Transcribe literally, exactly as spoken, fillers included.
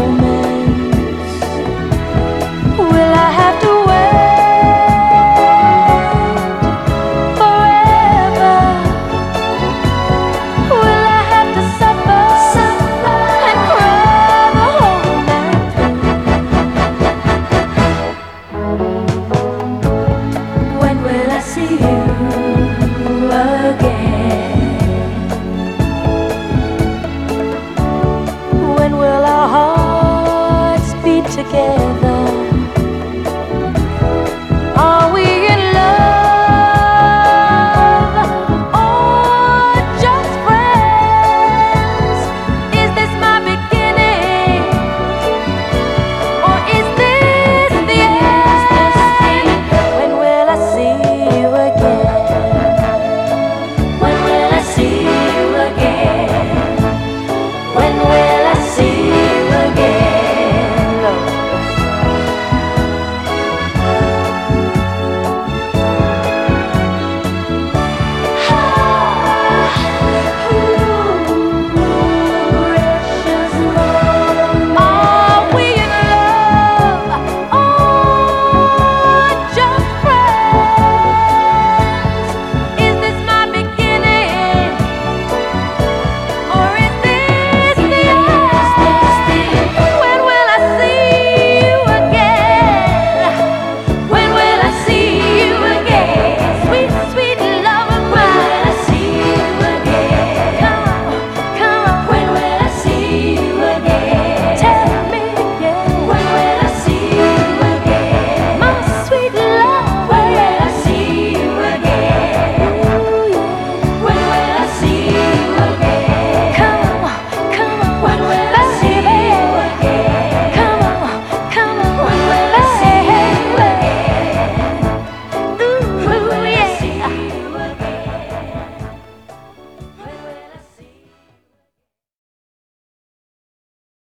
romance? Will I have to wait forever? Will I have to suffer, suffer and cry the whole night through? When will I see you again? When will our hearts beat together?